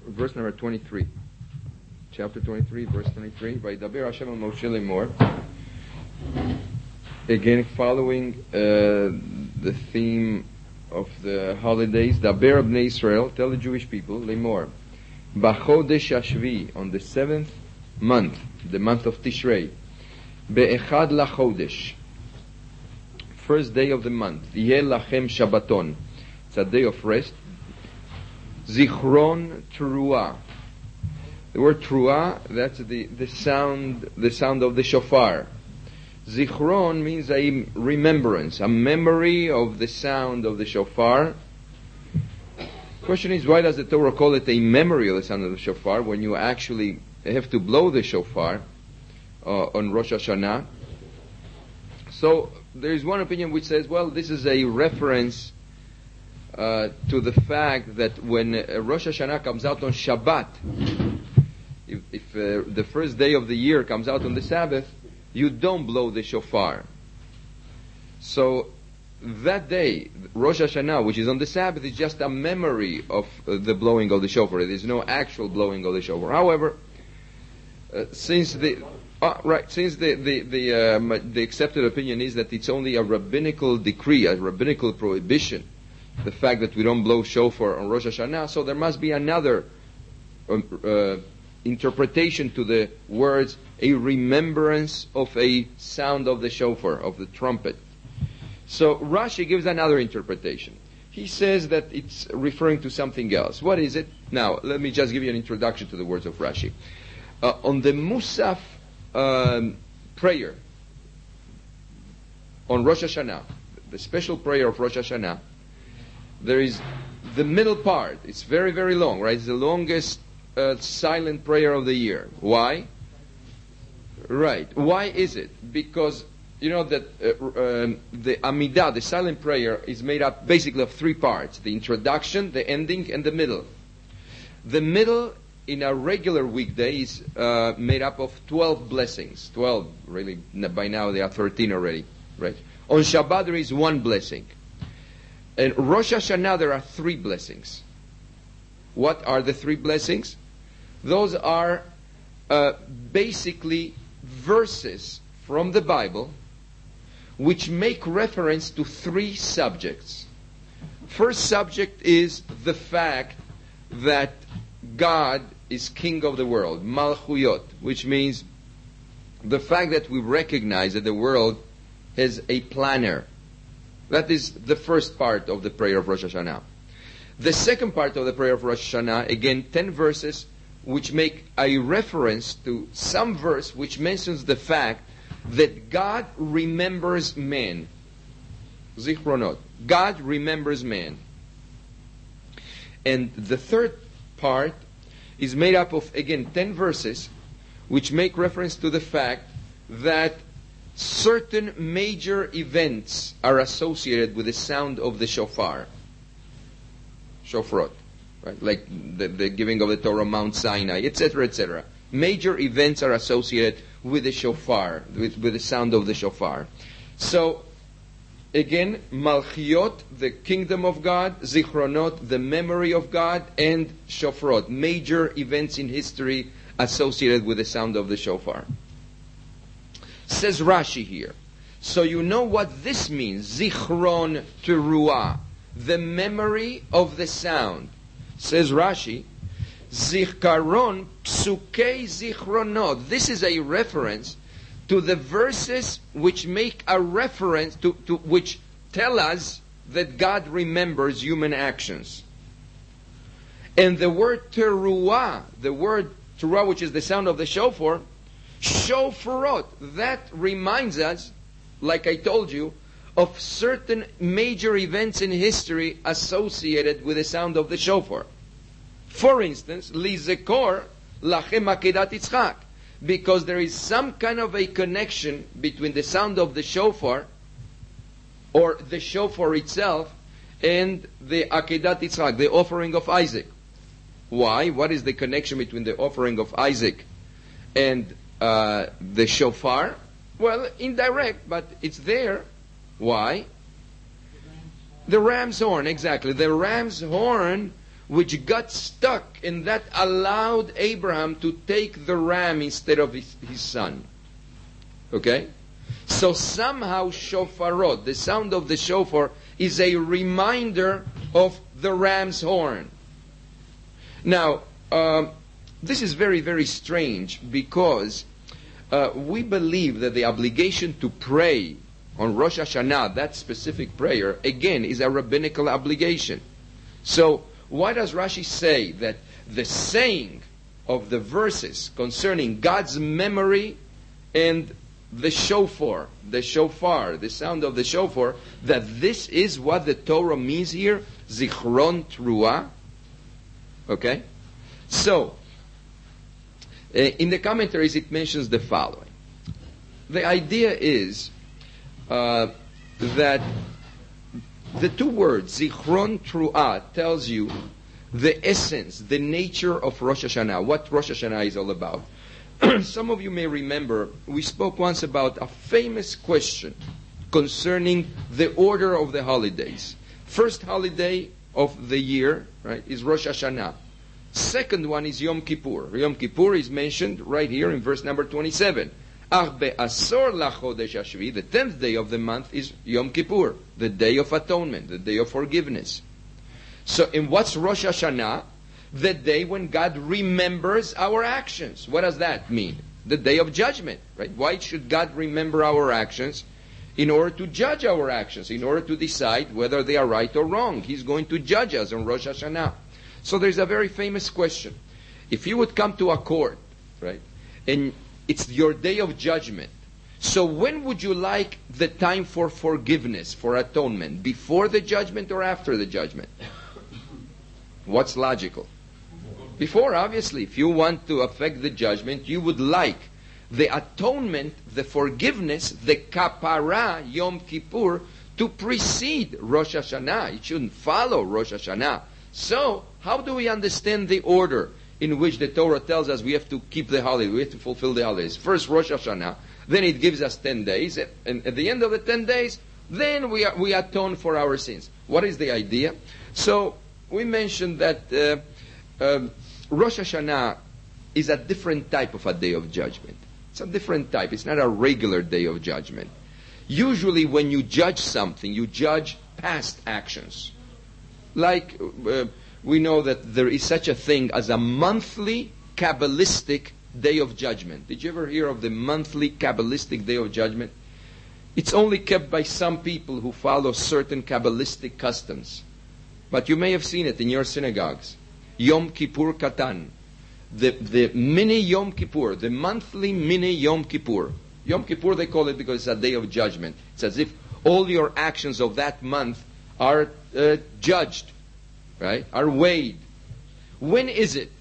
verse number 23. Chapter 23, verse 23. Vaydaber Hashem al Moshe lemor. Again, following the theme of the holidays, Daber Bnei Israel, tell the Jewish people, lemor, B'chodesh Hashvi, on the 7th month, the month of Tishrei, Be'echad lachodesh, first day of the month, Yeh lachem Shabbaton, it's a day of rest, Zichron Teruah. The word Teruah, that's the sound of the shofar. Zichron means a remembrance, a memory of the sound of the shofar. Question is, why does the Torah call it a memory of the sound of the shofar when you actually have to blow the shofar on Rosh Hashanah? So there is one opinion which says, well, this is a reference to the fact that when Rosh Hashanah comes out on Shabbat, if the first day of the year comes out on the Sabbath, you don't blow the shofar. So that day, Rosh Hashanah, which is on the Sabbath, is just a memory of the blowing of the shofar. There is no actual blowing of the shofar. However, since the accepted opinion is that it's only a rabbinical decree, a rabbinical prohibition, the fact that we don't blow shofar on Rosh Hashanah, so there must be another interpretation to the words, a remembrance of a sound of the shofar, of the trumpet. So Rashi gives another interpretation. He says that it's referring to something else. What is it? Now, let me just give you an introduction to the words of Rashi. On the Musaf prayer, on Rosh Hashanah, the special prayer of Rosh Hashanah, there is the middle part. It's very, very long, right? It's the longest silent prayer of the year. Why? Right. Why is it? Because you know that the Amidah, the silent prayer, is made up basically of three parts: the introduction, the ending, and the middle. The middle in a regular weekday is made up of 12 blessings. 12, really. By now there are 13 already. Right. On Shabbat there is one blessing. And Rosh Hashanah there are 3 blessings. What are the 3 blessings? Those are basically verses from the Bible which make reference to 3 subjects. First subject is the fact that God is King of the world, Malchuyot, which means the fact that we recognize that the world has a planner. That is the first part of the prayer of Rosh Hashanah. The second part of the prayer of Rosh Hashanah, again, 10 verses which make a reference to some verse which mentions the fact that God remembers man. Zichronot. God remembers man. And the third part is made up of, again, 10 verses which make reference to the fact that certain major events are associated with the sound of the shofar. Shofarot. Right? Like the giving of the Torah, Mount Sinai, etc., etc. Major events are associated with the shofar, with the sound of the shofar. So, again, Malchiot, the kingdom of God, Zichronot, the memory of God, and Shofarot, major events in history associated with the sound of the shofar. Says Rashi here. So you know what this means, Zichron Teruah, the memory of the sound. Says Rashi, Zichkaron Psukei Zichronot. This is a reference to the verses which make a reference to which tell us that God remembers human actions. And the word Teruah, which is the sound of the shofar, Shofarot, that reminds us, like I told you, of certain major events in history associated with the sound of the shofar. For instance, Lizekor Lachem Akedat Yitzchak, because there is some kind of a connection between the sound of the shofar, or the shofar itself, and the Akedat Yitzchak, the offering of Isaac. Why? What is the connection between the offering of Isaac and the shofar? Well, indirect, but it's there. Why? The ram's horn, exactly. The ram's horn which got stuck, and that allowed Abraham to take the ram instead of his son. Okay? So somehow shofarot, the sound of the shofar, is a reminder of the ram's horn. Now, this is very, very strange, because we believe that the obligation to pray on Rosh Hashanah, that specific prayer, again, is a rabbinical obligation. So, why does Rashi say that the saying of the verses concerning God's memory and the shofar, the sound of the shofar, that this is what the Torah means here, Zichron Truah? Okay? So, in the commentaries it mentions the following. The idea is that the two words, Zichron Truah, tells you the essence, the nature of Rosh Hashanah, what Rosh Hashanah is all about. Some of you may remember, we spoke once about a famous question concerning the order of the holidays. First holiday of the year, right, is Rosh Hashanah. Second one is Yom Kippur. Yom Kippur is mentioned right here in verse number 27. Ach be'asor lachodesh hashvi, the 10th day of the month is Yom Kippur, the day of atonement, the day of forgiveness. So, in what's Rosh Hashanah? The day when God remembers our actions. What does that mean? The day of judgment, right? Why should God remember our actions? In order to judge our actions, in order to decide whether they are right or wrong. He's going to judge us on Rosh Hashanah. So there's a very famous question. If you would come to a court, right, and it's your day of judgment, so when would you like the time for forgiveness, for atonement? Before the judgment or after the judgment? What's logical? Before, obviously. If you want to affect the judgment, you would like the atonement, the forgiveness, the kapara, Yom Kippur, to precede Rosh Hashanah. It shouldn't follow Rosh Hashanah. So, how do we understand the order in which the Torah tells us we have to keep the holiday, we have to fulfill the holidays? First Rosh Hashanah, then it gives us 10 days, and at the end of the 10 days, then we atone for our sins. What is the idea? So, we mentioned that Rosh Hashanah is a different type of a day of judgment. It's a different type. It's not a regular day of judgment. Usually when you judge something, you judge past actions. Like we know that there is such a thing as a monthly Kabbalistic day of judgment. Did you ever hear of the monthly Kabbalistic day of judgment? It's only kept by some people who follow certain Kabbalistic customs. But you may have seen it in your synagogues. Yom Kippur Katan. The mini Yom Kippur, the monthly mini Yom Kippur. Yom Kippur they call it because it's a day of judgment. It's as if all your actions of that month are judged, right? Are weighed. When is it?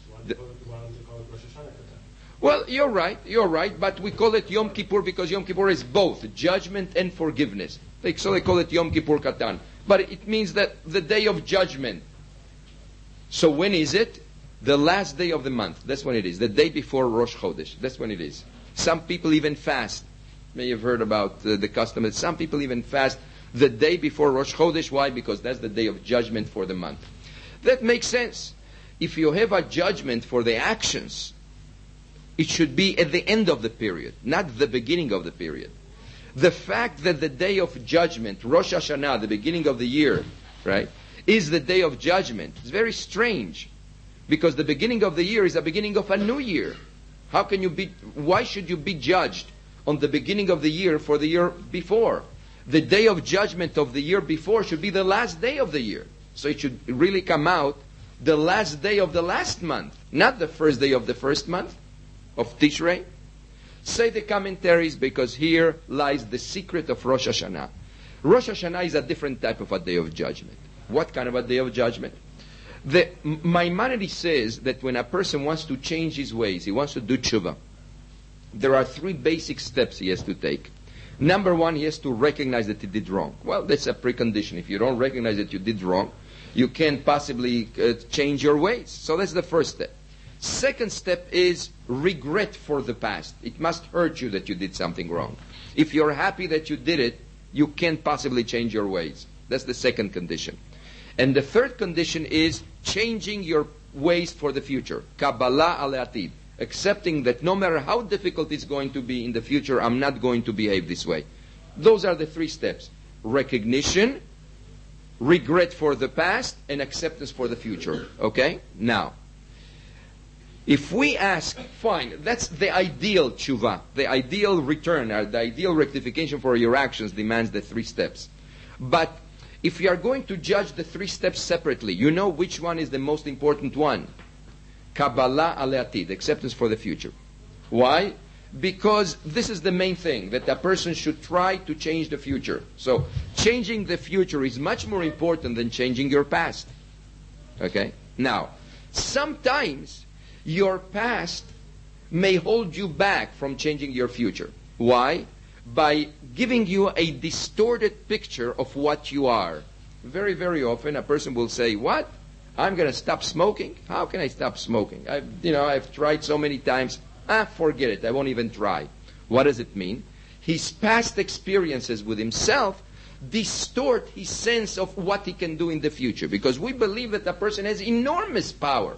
Well, you're right, but we call it Yom Kippur because Yom Kippur is both judgment and forgiveness. So they call it Yom Kippur Katan. But it means that the day of judgment. So when is it? The last day of the month. That's when it is. The day before Rosh Chodesh. That's when it is. Some people even fast. You may have heard about the custom that some people even fast the day before Rosh Chodesh. Why? Because that's the day of judgment for the month. That makes sense. If you have a judgment for the actions, it should be at the end of the period, not the beginning of the period. The fact that the day of judgment, Rosh Hashanah, the beginning of the year, right, is the day of judgment, is very strange. Because the beginning of the year is the beginning of a new year. Why should you be judged on the beginning of the year for the year before? The day of judgment of the year before should be the last day of the year. So it should really come out the last day of the last month, not the first day of the first month of Tishrei. Say the commentaries, because here lies the secret of Rosh Hashanah. Rosh Hashanah is a different type of a day of judgment. What kind of a day of judgment? Maimonides says that when a person wants to change his ways, he wants to do tshuva, there are 3 basic steps he has to take. Number 1, he has to recognize that he did wrong. Well, that's a precondition. If you don't recognize that you did wrong, you can't possibly change your ways. So that's the first step. Second step is regret for the past. It must hurt you that you did something wrong. If you're happy that you did it, you can't possibly change your ways. That's the second condition. And the third condition is changing your ways for the future. Kabbalah al-atid. Accepting that no matter how difficult it's going to be in the future, I'm not going to behave this way. Those are the 3 steps. Recognition, regret for the past, and acceptance for the future. Okay? Now, if we ask, fine, that's the ideal tshuva, the ideal return, the ideal rectification for your actions demands the 3 steps. But if you are going to judge the 3 steps separately, you know which one is the most important one. Kabbalah al-atid, acceptance for the future. Why? Because this is the main thing, that a person should try to change the future. So, changing the future is much more important than changing your past. Okay? Now, sometimes your past may hold you back from changing your future. Why? By giving you a distorted picture of what you are. Very, very often a person will say, what? I'm going to stop smoking? How can I stop smoking? I've tried so many times. Forget it. I won't even try. What does it mean? His past experiences with himself distort his sense of what he can do in the future. Because we believe that a person has enormous power.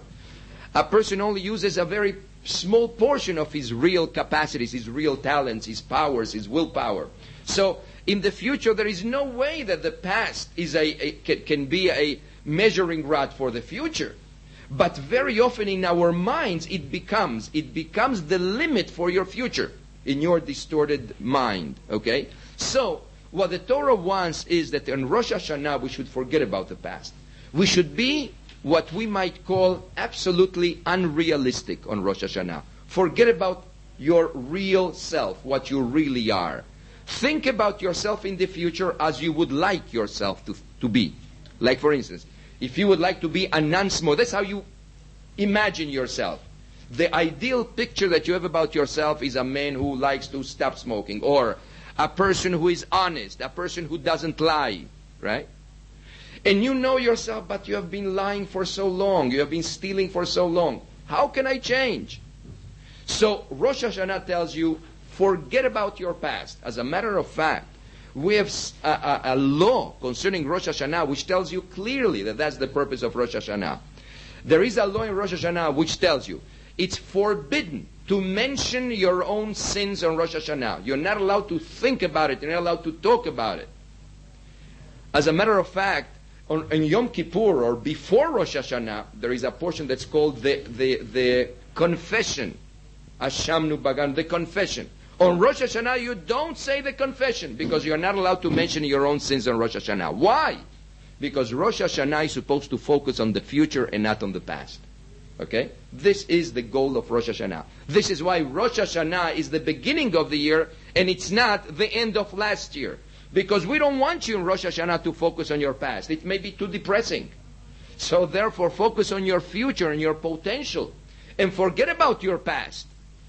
A person only uses a very small portion of his real capacities, his real talents, his powers, his willpower. So in the future, there is no way that the past is can be a measuring rod for the future. But very often in our minds, it becomes the limit for your future in your distorted mind. Okay? So what the Torah wants is that on Rosh Hashanah we should forget about the past. We should be what we might call absolutely unrealistic on Rosh Hashanah. Forget about your real self, what you really are. Think about yourself in the future as you would like yourself to be. Like for instance, if you would like to be a non-smoker, that's how you imagine yourself. The ideal picture that you have about yourself is a man who likes to stop smoking, or a person who is honest, a person who doesn't lie, right? And you know yourself, but you have been lying for so long, you have been stealing for so long. How can I change? So Rosh Hashanah tells you, forget about your past. As a matter of fact, we have a law concerning Rosh Hashanah which tells you clearly that that's the purpose of Rosh Hashanah. There is a law in Rosh Hashanah which tells you it's forbidden to mention your own sins on Rosh Hashanah. You're not allowed to think about it. You're not allowed to talk about it. As a matter of fact, on Yom Kippur or before Rosh Hashanah, there is a portion that's called the confession. Ashamnu Bagan, the confession. On Rosh Hashanah, you don't say the confession because you're not allowed to mention your own sins on Rosh Hashanah. Why? Because Rosh Hashanah is supposed to focus on the future and not on the past. Okay? This is the goal of Rosh Hashanah. This is why Rosh Hashanah is the beginning of the year and it's not the end of last year. Because we don't want you in Rosh Hashanah to focus on your past. It may be too depressing. So therefore, focus on your future and your potential. And forget about your past.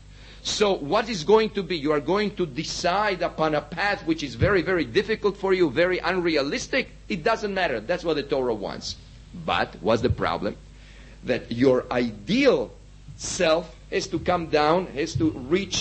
So what is going to be? You are going to decide upon a path which is very, very difficult for you, very unrealistic. It doesn't matter. That's what the Torah wants. But what's the problem? That your ideal self has to come down, has to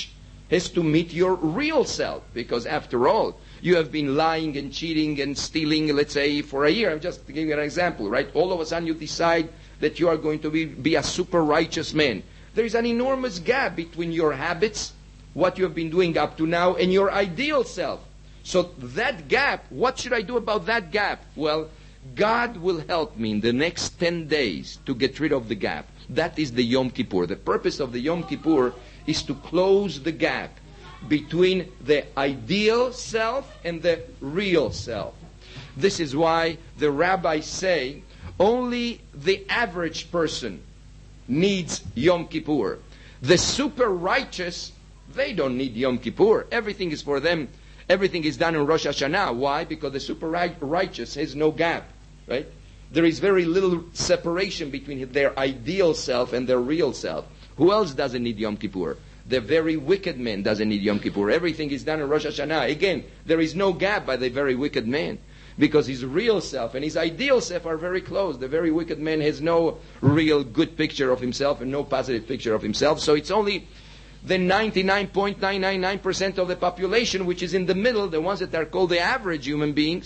meet your real self. Because after all, you have been lying and cheating and stealing, let's say, for a year. I'm just giving you an example, right? All of a sudden you decide that you are going to be a super righteous man. There is an enormous gap between your habits, what you have been doing up to now, and your ideal self. So that gap, what should I do about that gap? Well, God will help me in the next 10 days to get rid of the gap. That is the Yom Kippur. The purpose of the Yom Kippur is to close the gap between the ideal self and the real self. This is why the rabbis say only the average person needs Yom Kippur. The super righteous, they don't need Yom Kippur. Everything is for them. Everything is done in Rosh Hashanah. Why? Because the super righteous has no gap, right? There is very little separation between their ideal self and their real self. Who else doesn't need Yom Kippur? The very wicked man doesn't need Yom Kippur. Everything is done in Rosh Hashanah. Again, there is no gap by the very wicked man. Because his real self and his ideal self are very close. The very wicked man has no real good picture of himself and no positive picture of himself. So it's only the 99.999% of the population which is in the middle, the ones that are called the average human beings,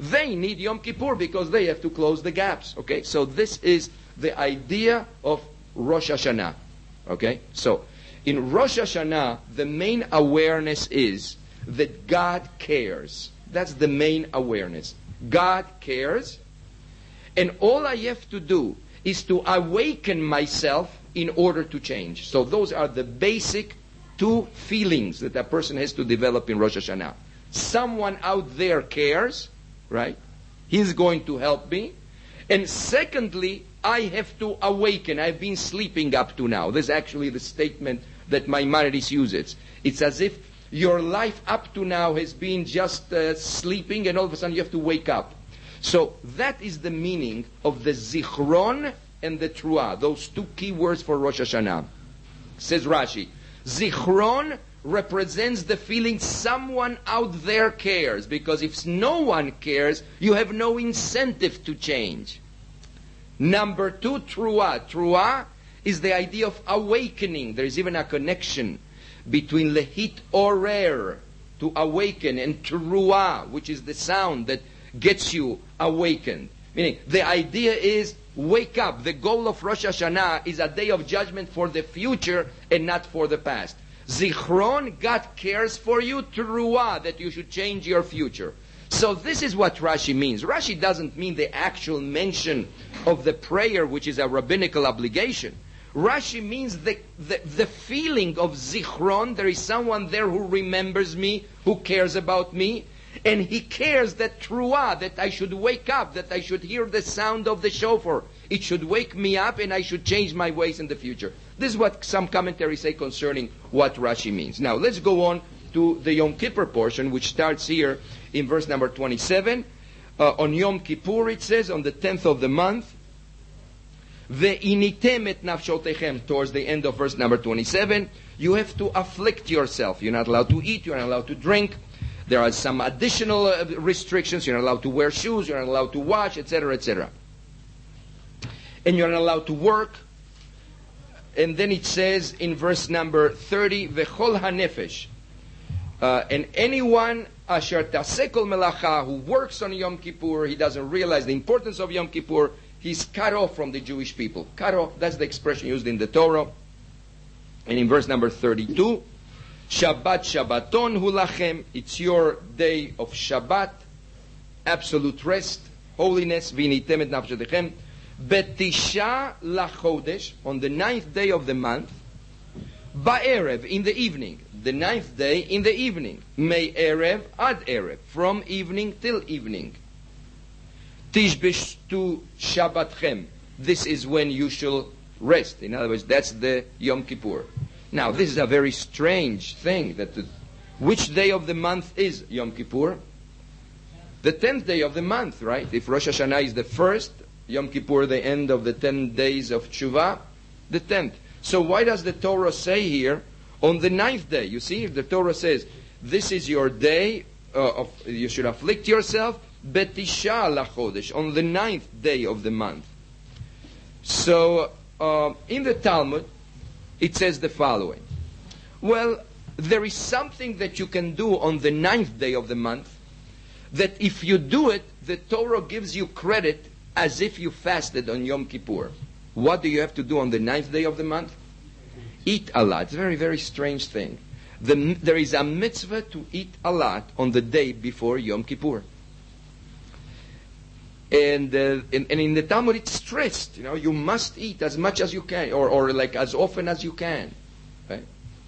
They need Yom Kippur because they have to close the gaps. Okay, so this is the idea of Rosh Hashanah. Okay, so in Rosh Hashanah, the main awareness is that God cares. That's the main awareness. God cares, and all I have to do is to awaken myself in order to change. So those are the basic two feelings that a person has to develop in Rosh Hashanah. Someone out there cares, right? He's going to help me. And secondly, I have to awaken. I've been sleeping up to now. This is actually the statement that Maimonides uses. It's as if your life up to now has been just sleeping, and all of a sudden you have to wake up. So that is the meaning of the Zichron and the Truah, those two key words for Rosh Hashanah. Says Rashi, Zichron represents the feeling someone out there cares, because if no one cares, you have no incentive to change. Number two, Truah. Truah is the idea of awakening. There is even a connection between lehit orer, to awaken, and Truah, which is the sound that gets you awakened. Meaning, the idea is wake up. The goal of Rosh Hashanah is a day of judgment for the future and not for the past. Zichron, God cares for you. Truah, that you should change your future. So this is what Rashi means. Rashi doesn't mean the actual mention of the prayer, which is a rabbinical obligation. Rashi means the feeling of Zichron. There is someone there who remembers me, who cares about me, and he cares that Truah, that I should wake up, that I should hear the sound of the shofar. It should wake me up, and I should change my ways in the future. This is what some commentaries say concerning what Rashi means. Now, let's go on to the Yom Kippur portion, which starts here in verse number 27. On Yom Kippur, it says, on the 10th of the month, Ve'initem et nafshotechem, towards the end of verse number 27, you have to afflict yourself. You're not allowed to eat, you're not allowed to drink. There are some additional restrictions. You're not allowed to wear shoes, you're not allowed to wash, etc., etc. And you're not allowed to work. And then it says in verse number 30, V'chol hanefesh, and anyone asher taseh kol melacha, who works on Yom Kippur, he doesn't realize the importance of Yom Kippur, he's cut off from the Jewish people. Cut off, that's the expression used in the Torah. And in verse number 32, Shabbat Shabbaton hu lachem, it's your day of Shabbat, absolute rest, holiness, v'initem et nafshetechem, betisha lachodesh, on the 9th day of the month, ba'erev, in the evening, the 9th day in the evening, may erev ad erev, from evening till evening. Tishbeshtu Shabbatchem, this is when you shall rest. In other words, that's the Yom Kippur. Now, this is a very strange thing. Which day of the month is Yom Kippur? The 10th day of the month, right? If Rosh Hashanah is the first, Yom Kippur the end of the 10 days of Tshuva, the 10th. So why does the Torah say here, on the 9th day? You see, the Torah says, this is your day, you should afflict yourself, betisha lachodesh, on the 9th day of the month. So, in the Talmud, it says the following. Well, there is something that you can do on the 9th day of the month, that if you do it, the Torah gives you credit as if you fasted on Yom Kippur. What do you have to do on the 9th day of the month? Eat a lot. It's a very, very strange thing. There is a mitzvah to eat a lot on the day before Yom Kippur. And in the Talmud it's stressed, you must eat as much as you can, or like as often as you can. Right?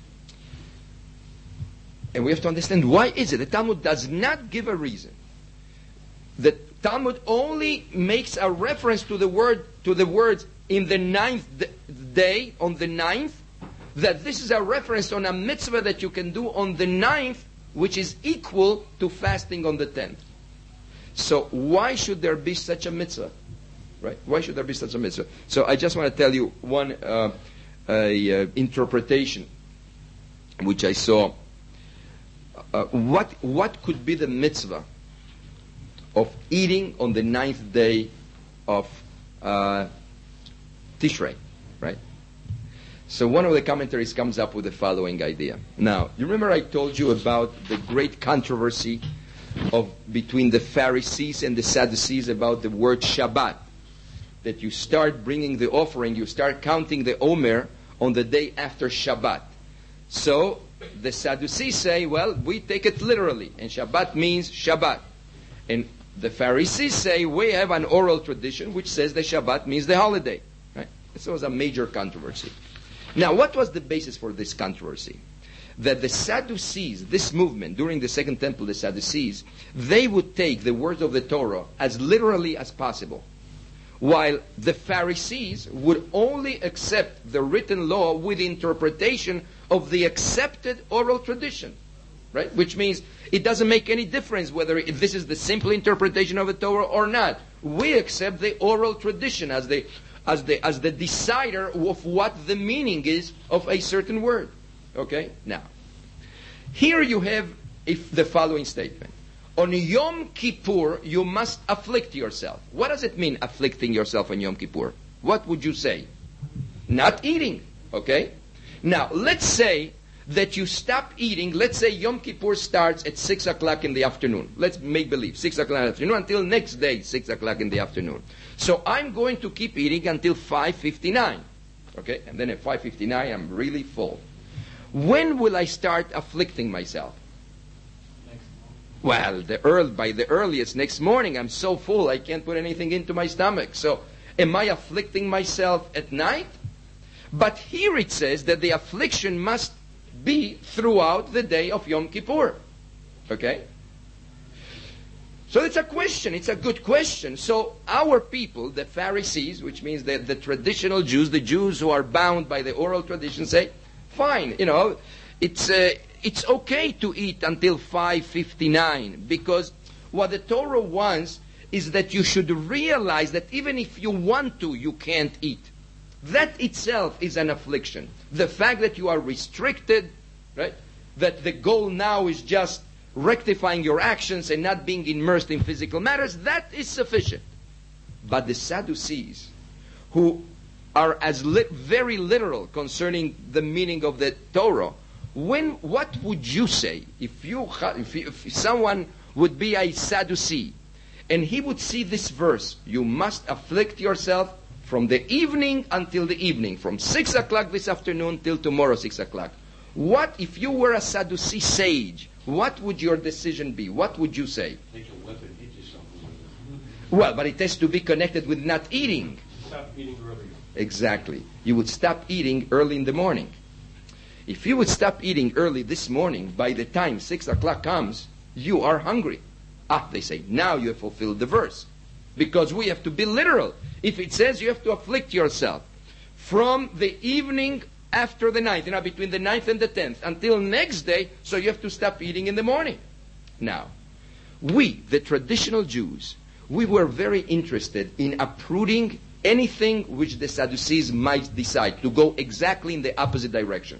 And we have to understand, why is it? The Talmud does not give a reason. The Talmud only makes a reference to the words in the 9th day, on the 9th, that this is a reference on a mitzvah that you can do on the 9th, which is equal to fasting on the 10th. So why should there be such a mitzvah? Right? Why should there be such a mitzvah? So I just want to tell you one interpretation which I saw. What could be the mitzvah of eating on the 9th day of Tishrei? Right? So one of the commentaries comes up with the following idea. Now, you remember I told you about the great controversy between the Pharisees and the Sadducees about the word Shabbat. That you start bringing the offering, you start counting the Omer on the day after Shabbat. So the Sadducees say, well, we take it literally, and Shabbat means Shabbat. And the Pharisees say, we have an oral tradition which says that Shabbat means the holiday. Right? This was a major controversy. Now, what was the basis for this controversy? That the Sadducees, this movement, during the Second Temple, the Sadducees, they would take the words of the Torah as literally as possible, while the Pharisees would only accept the written law with interpretation of the accepted oral tradition. Right? Which means it doesn't make any difference whether this is the simple interpretation of the Torah or not. We accept the oral tradition as the decider of what the meaning is of a certain word. Okay? Now, here you have the following statement. On Yom Kippur, you must afflict yourself. What does it mean, afflicting yourself on Yom Kippur? What would you say? Not eating. Okay? Now, let's say that you stop eating. Let's say Yom Kippur starts at 6 o'clock in the afternoon. Let's make believe, 6 o'clock in the afternoon until next day, 6 o'clock in the afternoon. So I'm going to keep eating until 5:59. Okay? And then at 5:59, I'm really full. When will I start afflicting myself? Well, by the earliest next morning. I'm so full I can't put anything into my stomach. So am I afflicting myself at night? But here it says that the affliction must be throughout the day of Yom Kippur. Okay? So it's a question. It's a good question. So our people, the Pharisees, which means the traditional Jews, the Jews who are bound by the oral tradition, say, fine, it's okay to eat until 5:59, because what the Torah wants is that you should realize that even if you want to, you can't eat. That itself is an affliction. The fact that you are restricted, right? That the goal now is just rectifying your actions and not being immersed in physical matters, that is sufficient. But the Sadducees, who are very literal concerning the meaning of the Torah, what would you say if someone would be a Sadducee and he would see this verse, you must afflict yourself from the evening until the evening, from 6 o'clock this afternoon till tomorrow 6 o'clock. What if you were a Sadducee sage? What would your decision be? What would you say? Take a weapon, hit yourself with it. Well, but it has to be connected with not eating. Stop eating earlier. Exactly. You would stop eating early in the morning. If you would stop eating early this morning, by the time 6 o'clock comes, you are hungry. They say, now you have fulfilled the verse. Because we have to be literal. If it says you have to afflict yourself from the evening after the 9th, between the 9th and the 10th, until next day, so you have to stop eating in the morning. Now, we, the traditional Jews, we were very interested in uprooting anything which the Sadducees might decide to go exactly in the opposite direction.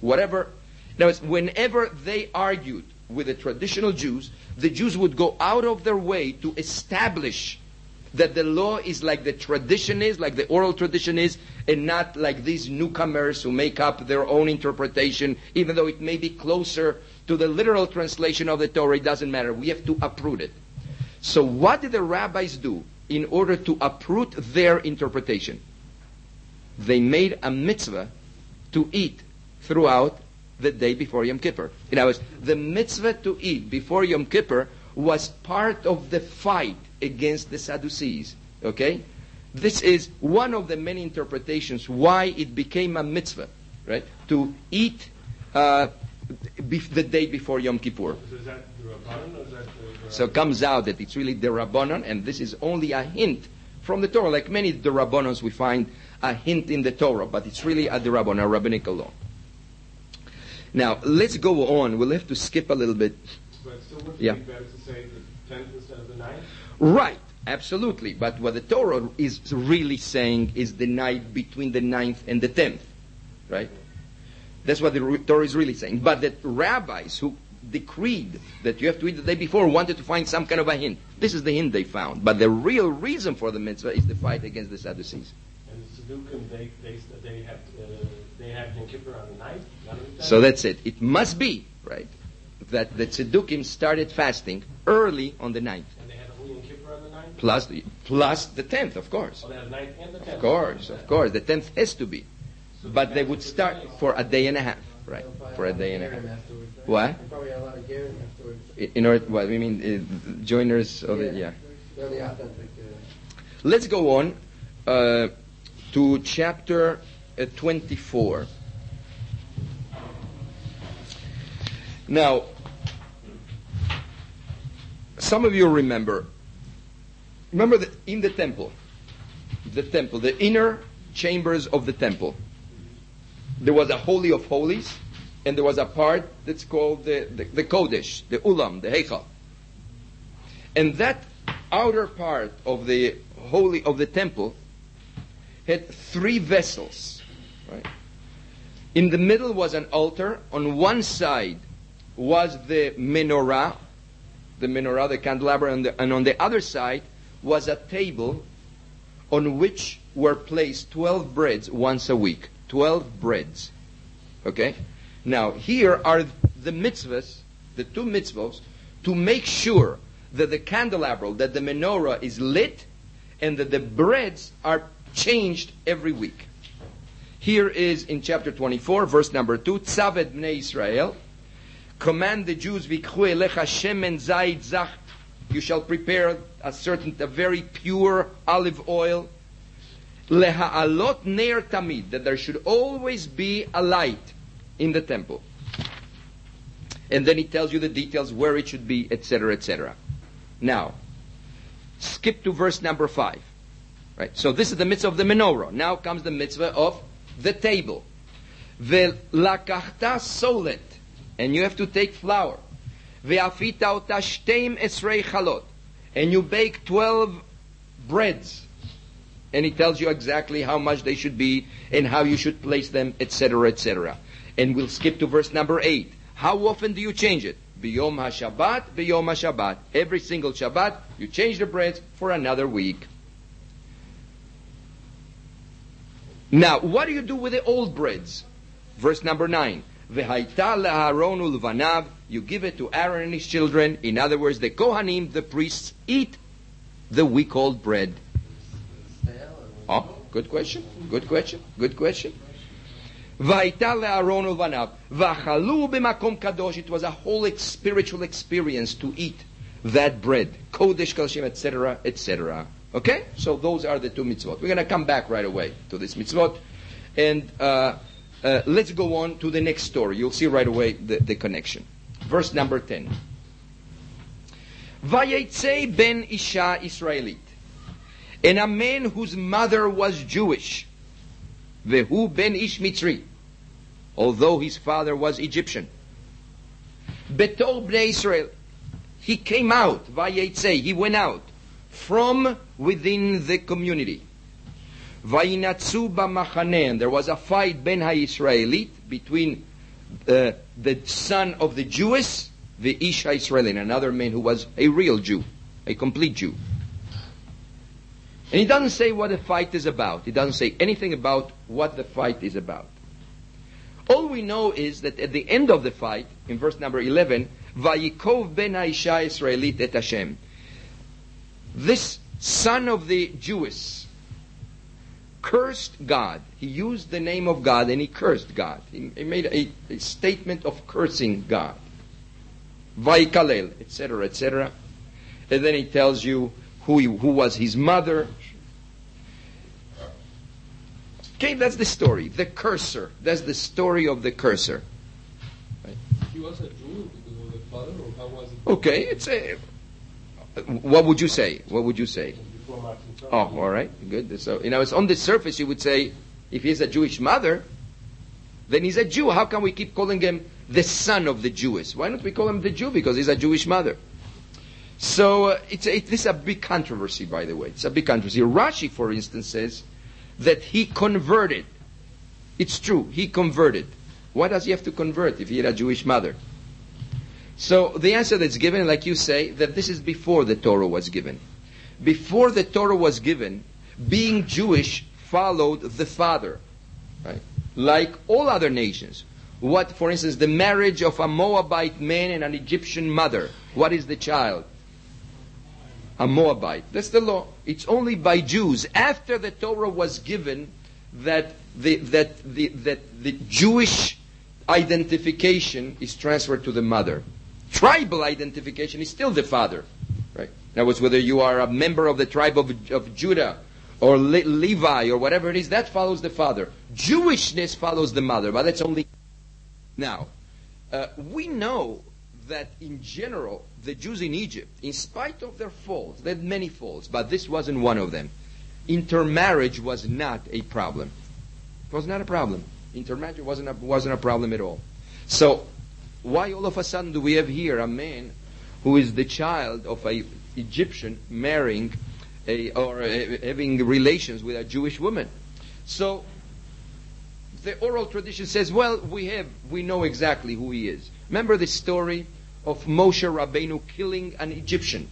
Whenever they argued with the traditional Jews, the Jews would go out of their way to establish that the law is like the tradition is, like the oral tradition is, and not like these newcomers who make up their own interpretation, even though it may be closer to the literal translation of the Torah. It doesn't matter. We have to uproot it. So what did the rabbis do in order to uproot their interpretation? They made a mitzvah to eat throughout the day before Yom Kippur. In other words, the mitzvah to eat before Yom Kippur was part of the fight against the Sadducees. Okay? This is one of the many interpretations why it became a mitzvah, right? To eat the day before Yom Kippur. So is that the Rabbanon or is that the... So it comes out that it's really the Rabbanon, and this is only a hint from the Torah. Like many of the Rabbanons, we find a hint in the Torah, but it's really a Rabbanon, a rabbinical law. Now, let's go on. We'll have to skip a little bit. But still would it be better to say the 10th instead of the 9th? Right, absolutely. But what the Torah is really saying is the night between the 9th and the 10th. Right? That's what the Torah is really saying. But the rabbis who decreed that you have to eat the day before wanted to find some kind of a hint. This is the hint they found. But the real reason for the mitzvah is the fight against the Sadducees. And the Sadducees, they have Yom Kippur on the 9th? So that's it. It must be, right? that the Tzedukim started fasting early on the 9th. And they had a Yom Kippur on the 9th? Plus the 10th, of course. Oh, they had the 9th and the 10th? Of course. The 10th has to be. But they would start for a day and a half, right? For a day and a half. What? Probably a lot of gearing afterwards. In order, what we mean, joiners of it, yeah. They're the authentic. Let's go on to chapter 24. Now, some of you remember that in the temple, the inner chambers of the temple, there was a Holy of Holies, and there was a part that's called the Kodesh, the Ulam, the Heichal. And that outer part of the Holy of the temple had 3 vessels. Right? In the middle was an altar. On one side was the menorah, the candelabra, and on the other side was a table on which were placed 12 breads once a week. 12 breads. Okay? Now, here are the mitzvahs, the 2 mitzvahs, to make sure that the candelabra, that the menorah is lit, and that the breads are changed every week. Here is in chapter 24, verse number 2, Tzavet Bnei Israel, command the Jews, Vikhu elecha shemen zayit zach, you shall prepare a very pure olive oil, leha'alot ner tamid, that there should always be a light in the temple. And then he tells you the details, where it should be, etc., etc. Now, skip to verse number 5. Right? So this is the mitzvah of the menorah. Now comes the mitzvah of the table. Ve'lakachta solet, and you have to take flour. Ve'afita ota shteim esrei chalot, and you bake 12 breads. And he tells you exactly how much they should be and how you should place them, etc., etc. And we'll skip to verse number 8. How often do you change it? B'yom HaShabbat, b'yom HaShabbat. Every single Shabbat, you change the breads for another week. Now, what do you do with the old breads? Verse number 9. V'haita le'Aaron u'lvanav. You give it to Aaron and his children. In other words, the Kohanim, the priests, eat the week-old bread. Oh, good question. V'haita le'Aaron u'lvanav. V'achalu b'makom kadosh. It was a whole spiritual experience to eat that bread. Kodesh kalshim, etc., etc. Okay? So those are the 2 mitzvot. We're going to come back right away to this mitzvot. And let's go on to the next story. You'll see right away the connection. Verse number 10. Vayetzei ben isha Israelit. And a man whose mother was Jewish. Vehu ben ish Mitzri. Although his father was Egyptian. Betor bnei Israel. He came out. Vayetzei. He went out from within the community. Vayinatzu b'machane, there was a fight ben ha-Yisraelit, between the son of the Jewess, the Ish ha-Israeli, another man who was a real Jew, a complete Jew. And he doesn't say what the fight is about. He doesn't say anything about what the fight is about. All we know is that at the end of the fight, in verse number 11, Vayikov ben ha-Isha Israelit et Hashem. This son of the Jewess cursed God. He used the name of God and he cursed God. He made a statement of cursing God. Vaikalel, etc., etc. And then he tells you who was his mother. Okay, that's the story. The cursor. That's the story of the cursor. Right? He was a Jew because of the father, or how was it? Okay, it's a... What would you say? Oh, all right, good. So, it's on the surface you would say, if he's a Jewish mother, then he's a Jew. How can we keep calling him the son of the Jewess? Why don't we call him the Jew? Because he's a Jewish mother. So, this is a big controversy, by the way. It's a big controversy. Rashi, for instance, says that he converted. It's true, he converted. Why does he have to convert if he had a Jewish mother? So the answer that's given, like you say, that this is before the Torah was given. Before the Torah was given, being Jewish followed the father. Right? Like all other nations. What, for instance, the marriage of a Moabite man and an Egyptian mother. What is the child? A Moabite. That's the law. It's only by Jews. After the Torah was given, that the Jewish identification is transferred to the mother. Tribal identification is still the father. Right? In other words, whether you are a member of the tribe of Judah or Levi or whatever it is, that follows the father. Jewishness follows the mother, but that's only... Now, we know that in general, the Jews in Egypt, in spite of their faults, they had many faults, but this wasn't one of them. Intermarriage was not a problem. It was not a problem. Intermarriage wasn't a problem at all. So, why all of a sudden do we have here a man who is the child of an Egyptian marrying having relations with a Jewish woman? So, the oral tradition says, well, we know exactly who he is. Remember the story of Moshe Rabbeinu killing an Egyptian?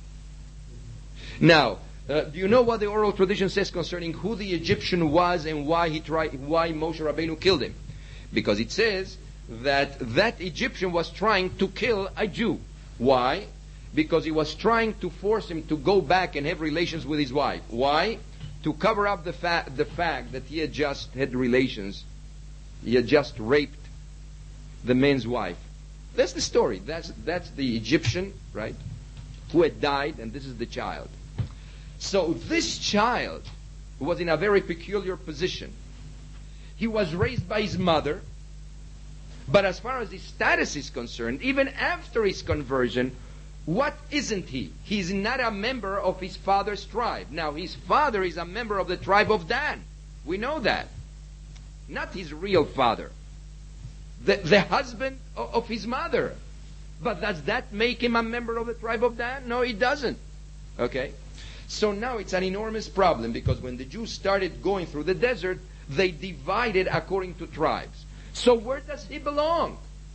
Now, do you know what the oral tradition says concerning who the Egyptian was and why Moshe Rabbeinu killed him? Because it says that Egyptian was trying to kill a Jew. Why? Because he was trying to force him to go back and have relations with his wife. Why? To cover up the fact that he had just had relations. He had just raped the man's wife. That's the story. That's the Egyptian, right, who had died, and this is the child. So this child was in a very peculiar position. He was raised by his mother, but as far as his status is concerned, even after his conversion, what isn't he? He's not a member of his father's tribe. Now, his father is a member of the tribe of Dan. We know that. Not his real father. The husband of his mother. But does that make him a member of the tribe of Dan? No, it doesn't. Okay? So now it's an enormous problem, because when the Jews started going through the desert, they divided according to tribes. So where does he belong?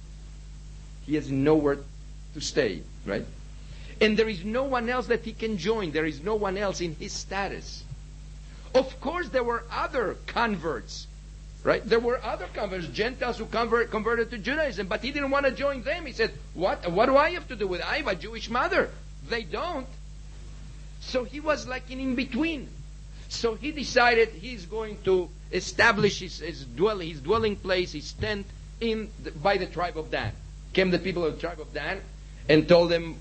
He has nowhere to stay, right? And there is no one else that he can join. There is no one else in his status. Of course, there were other converts, right? There were other converts, Gentiles who converted to Judaism, but he didn't want to join them. He said, what do I have to do with it? I have a Jewish mother. They don't. So he was like in between. So he decided he's going to establish his dwelling place, his tent, by the tribe of Dan. Came the people of the tribe of Dan and told them,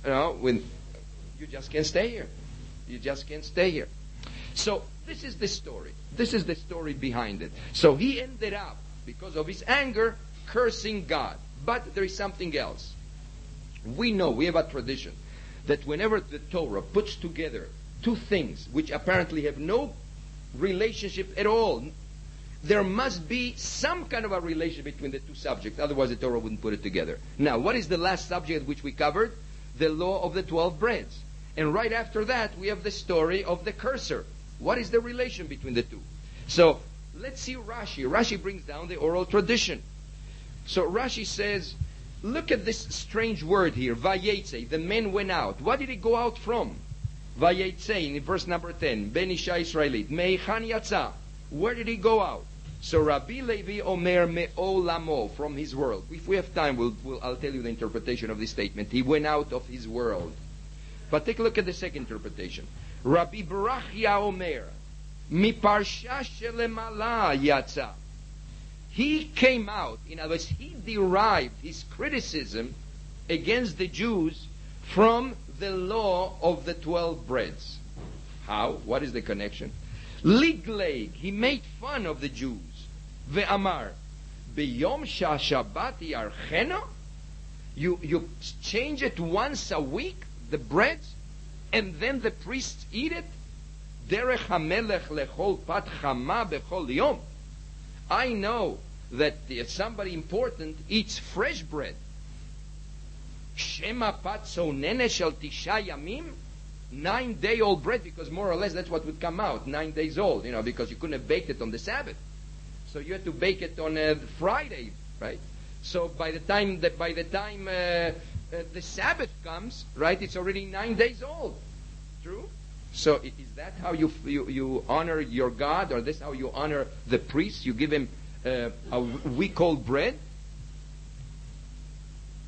you just can't stay here. You just can't stay here. So this is the story. This is the story behind it. So he ended up, because of his anger, cursing God. But there is something else. We have a tradition that whenever the Torah puts together two things which apparently have no relationship at all, there must be some kind of a relation between the two subjects. Otherwise the Torah wouldn't put it together. Now, what is the last subject which we covered? The law of the 12 breads. And right after that, we have the story of the curser. What is the relation between the two? So, let's see Rashi. Rashi brings down the oral tradition. So Rashi says, look at this strange word here, Vayetze. The men went out. What did he go out from? Vayetze, in verse number 10, Ben Isha Israelit. Meichan Yatza. Where did he go out? So Rabbi Levi Omer Me'olamo, from his world. If we have time, I'll tell you the interpretation of this statement. He went out of his world. But take a look at the second interpretation. Rabbi Barachia Omer Miparsha Shelemala Yatza. He came out, in other words, he derived his criticism against the Jews from the law of the 12 breads. How? What is the connection? Ligleg, he made fun of the Jews. Ve'amar, beyom sha'shabbat yarcheno? You change it once a week, the breads, and then the priests eat it? Derech hamelech lechol pat chama bechol yom. I know that if somebody important eats fresh bread, Shema pat sonene shel tisha yamim, 9-day-old bread, because more or less that's what would come out, 9 days old, because you couldn't have baked it on the Sabbath. So you had to bake it on a Friday, right? So by the time the Sabbath comes, right, it's already 9 days old. True? So is that how you honor your God, or this how you honor the priest? You give him a week-old bread?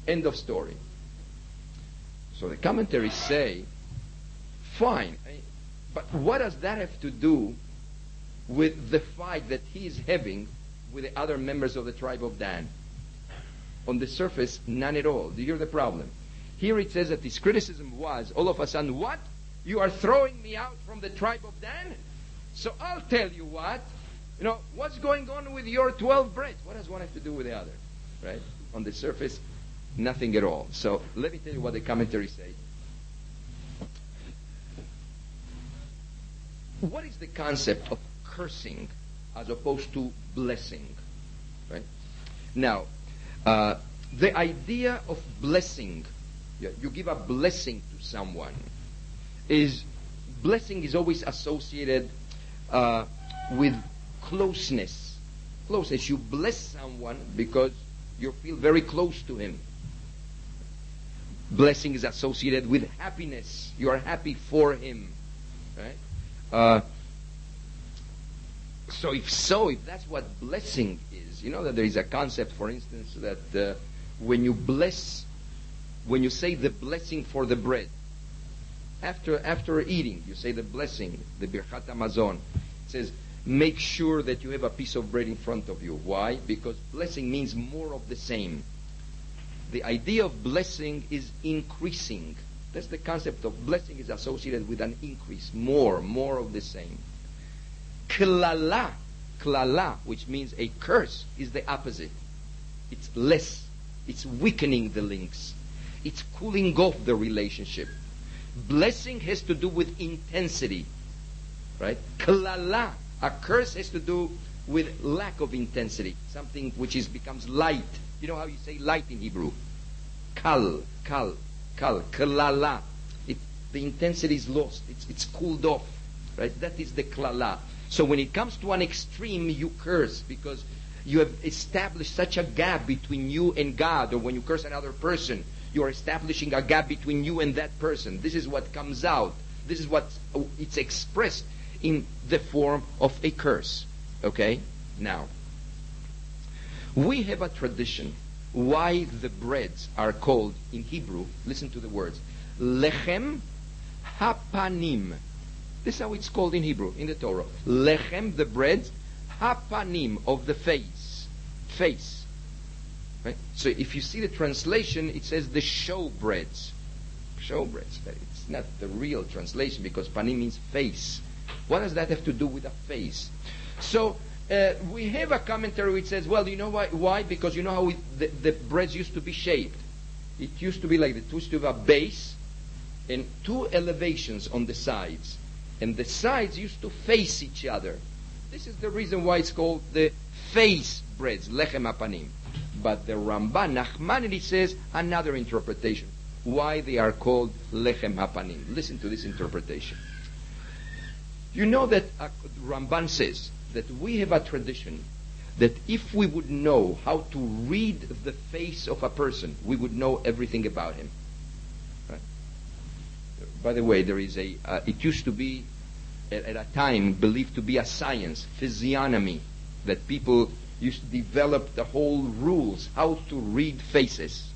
End of story. So the commentaries say, fine, but what does that have to do with the fight that he is having with the other members of the tribe of Dan? On the surface, none at all. Do you hear the problem? Here it says that his criticism was, all of a sudden, what? You are throwing me out from the tribe of Dan? So I'll tell you what. What's going on with your 12 breads? What does one have to do with the other? Right? On the surface, nothing at all. So let me tell you what the commentaries say. What is the concept of cursing as opposed to blessing? Right? Now, the idea of blessing, you give a blessing to someone, blessing is always associated with closeness. Closeness. You bless someone because you feel very close to him. Blessing is associated with happiness. You are happy for him. Right? So if that's what blessing is, you know that there is a concept, for instance, that when you say the blessing for the bread, after eating, you say the blessing, the Birchat Hamazon. It says, make sure that you have a piece of bread in front of you. Why? Because blessing means more of the same. The idea of blessing is increasing. That's the concept of blessing, is associated with an increase, more of the same. Klala, which means a curse, is the opposite. It's less. It's weakening the links. It's cooling off the relationship. Blessing has to do with intensity. Right? Klala, a curse, has to do with lack of intensity. Something which becomes light. You know how you say light in Hebrew? Kal, klala. The intensity is lost. It's cooled off. Right? That is the klala. So when it comes to an extreme, you curse because you have established such a gap between you and God. Or when you curse another person, you are establishing a gap between you and that person. This is what comes out. This is what it's expressed in the form of a curse. Okay? Now, we have a tradition why the breads are called in Hebrew, listen to the words, lechem hapanim. This is how it's called in Hebrew, in the Torah. Lechem, the bread, hapanim, of the face. Face. Right? So if you see the translation, it says the showbreads. Showbreads. It's not the real translation because panim means face. What does that have to do with a face? So we have a commentary which says, well, you know why? Why? Because you know how the breads used to be shaped. It used to be like it used to have a base and two elevations on the sides. And the sides used to face each other. This is the reason why it's called the face breads, lechem hapanim. But the Ramban, Nachmanides, says another interpretation. Why they are called lechem hapanim. Listen to this interpretation. You know that Ramban says that we have a tradition that if we would know how to read the face of a person, we would know everything about him. Right? By the way, there is it used to be at a time believed to be a science, physiognomy, that people used to develop the whole rules, how to read faces.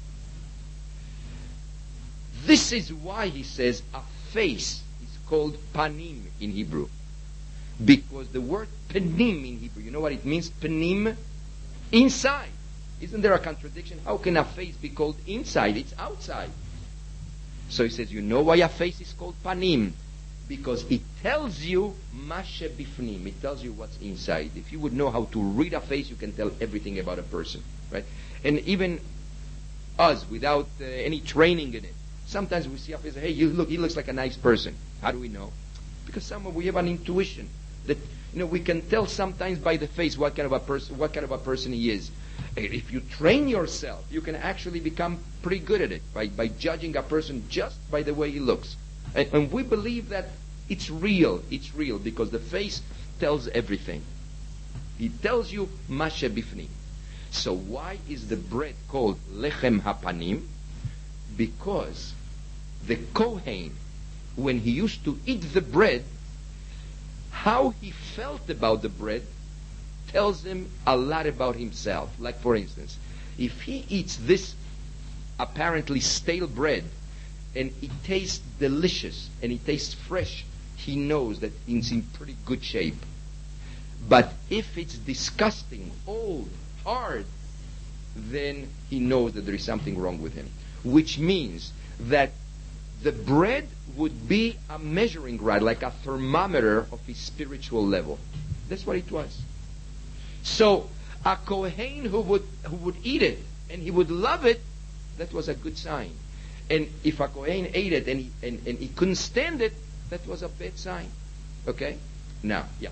This is why he says a face is called panim in Hebrew. Because the word panim in Hebrew, you know what it means? Panim, inside. Isn't there a contradiction? How can a face be called inside? It's outside. So he says, you know why a face is called panim? Because it tells you mashe bifnim. It tells you what's inside. If you would know how to read a face, you can tell everything about a person, right? And even us, without any training in it, sometimes we see a face. Hey, he looks like a nice person. How do we know? Because we have an intuition that we can tell sometimes by the face what kind of a person he is. If you train yourself, you can actually become pretty good at it by judging a person just by the way he looks. And we believe that it's real. It's real because the face tells everything. It tells you mashe bifnim. So why is the bread called lechem hapanim? Because the Kohen, when he used to eat the bread, how he felt about the bread tells him a lot about himself. Like, for instance, if he eats this apparently stale bread and it tastes delicious and it tastes fresh, he knows that he's in pretty good shape. But if it's disgusting, old, hard, then he knows that there is something wrong with him. Which means that the bread would be a measuring rod, like a thermometer of his spiritual level. That's what it was. So a Kohen who would eat it and he would love it, that was a good sign. And if a Kohen ate it and he couldn't stand it, that was a bad sign. Okay? Now, yeah.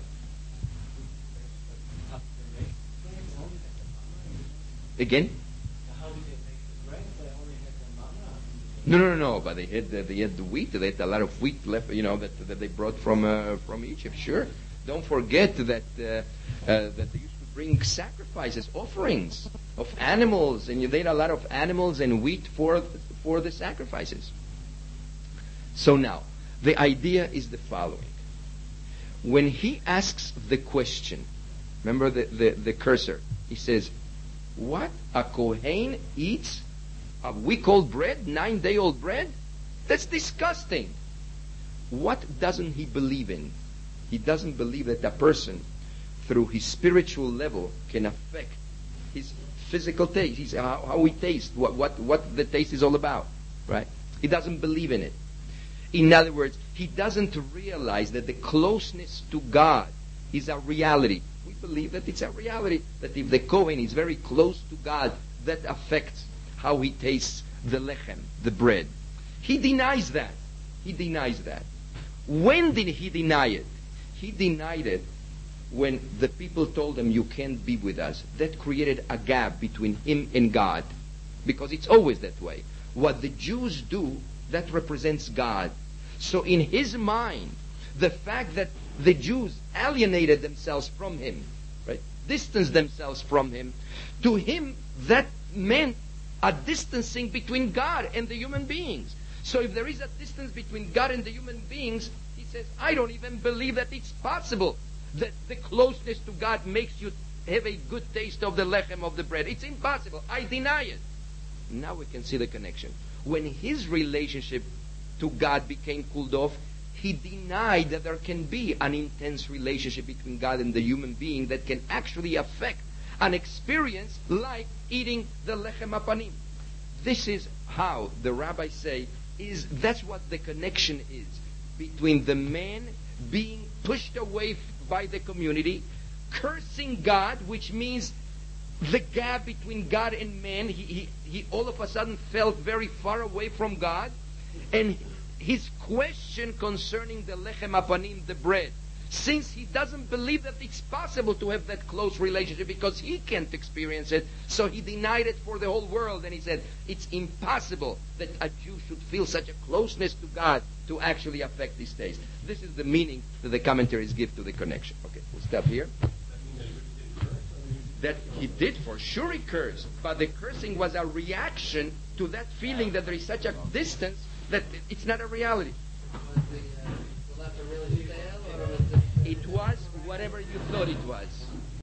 Again? How did they make the bread? They only had the manna. No. But they had the wheat. They had a lot of wheat left, that they brought from Egypt. Sure. Don't forget that they used to bring sacrifices, offerings of animals, and they had a lot of animals and wheat for the sacrifices. So now, the idea is the following. When he asks the question, remember the cursor, he says, what? A Kohen eats a week-old bread, 9-day-old bread? That's disgusting. What doesn't he believe in? He doesn't believe that a person, through his spiritual level, can affect his physical taste, how he tastes, what the taste is all about, right? He doesn't believe in it. In other words, he doesn't realize that the closeness to God is a reality. We believe that it's a reality, that if the Kohen is very close to God, that affects how he tastes the lechem, the bread. He denies that. When did he deny it? He denied it when the people told him, you can't be with us. That created a gap between him and God, because it's always that way. What the Jews do, that represents God. So in his mind, the fact that the Jews alienated themselves from him, right, distanced themselves from him, to him that meant a distancing between God and the human beings. So if there is a distance between God and the human beings, he says, I don't even believe that it's possible that the closeness to God makes you have a good taste of the lechem, of the bread. It's impossible. I deny it. Now we can see the connection. When his relationship to God became cooled off, he denied that there can be an intense relationship between God and the human being that can actually affect an experience like eating the lechem apanim. This is how the rabbis say that's what the connection is between the man being pushed away by the community, cursing God, which means the gap between God and man. He all of a sudden felt very far away from God, and his question concerning the lechem apanim, the bread, since he doesn't believe that it's possible to have that close relationship because he can't experience it, so he denied it for the whole world, and he said it's impossible that a Jew should feel such a closeness to God to actually affect his taste. This is the meaning that the commentaries give to the connection. Okay, we'll stop here. That he did, for sure he cursed, but the cursing was a reaction to that feeling that there is such a distance that it's not a reality. Was the leper really stale, or was it? It was whatever you thought it was.